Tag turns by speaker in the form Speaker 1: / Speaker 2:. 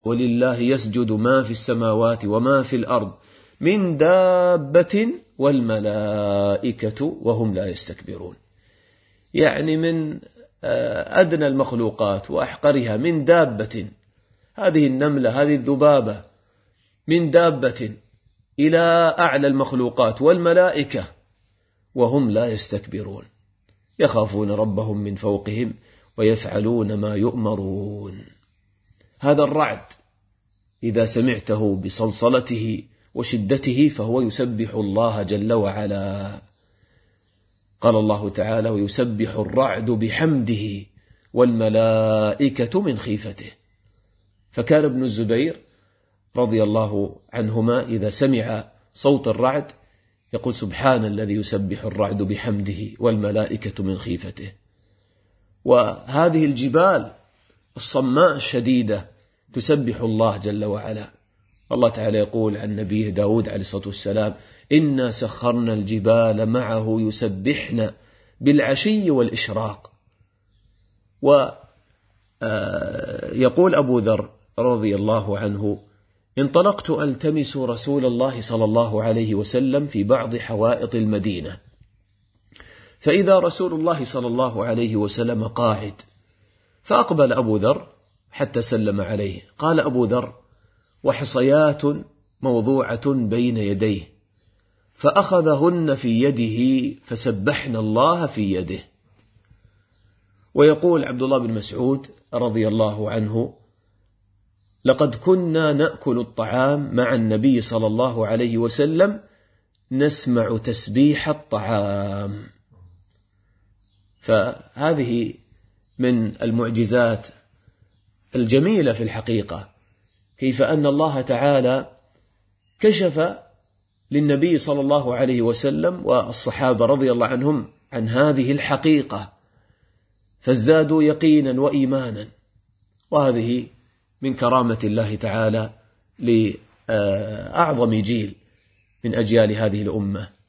Speaker 1: ولله يسجد ما في السماوات وما في الأرض من دابة والملائكة وهم لا يستكبرون. يعني من أدنى المخلوقات وأحقرها، من دابة، هذه النملة، هذه الذبابة، من دابة إلى أعلى المخلوقات والملائكة وهم لا يستكبرون، يخافون ربهم من فوقهم ويفعلون ما يؤمرون. هذا الرعد إذا سمعته بصلصلته وشدته فهو يسبح الله جل وعلا. قال الله تعالى: ويسبح الرعد بحمده والملائكة من خيفته. فكان ابن الزبير رضي الله عنهما إذا سمع صوت الرعد يقول: سبحان الذي يسبح الرعد بحمده والملائكة من خيفته. وهذه الجبال الصماء الشديدة تسبح الله جل وعلا. الله تعالى يقول عن نبيه داود عليه الصلاة والسلام: إنا سخرنا الجبال معه يسبحن بالعشي والإشراق. ويقول أبو ذر رضي الله عنه: انطلقت ألتمس رسول الله صلى الله عليه وسلم في بعض حوائط المدينة، فإذا رسول الله صلى الله عليه وسلم قاعد، فأقبل أبو ذر حتى سلم عليه. قال أبو ذر: وحصيات موضوعة بين يديه، فأخذهن في يده فسبحنا الله في يده. ويقول عبد الله بن مسعود رضي الله عنه: لقد كنا نأكل الطعام مع النبي صلى الله عليه وسلم نسمع تسبيح الطعام. فهذه من المعجزات الجميلة في الحقيقة، كيف أن الله تعالى كشف للنبي صلى الله عليه وسلم والصحابة رضي الله عنهم عن هذه الحقيقة، فازدادوا يقينا وإيمانا. وهذه من كرامة الله تعالى لأعظم جيل من أجيال هذه الأمة.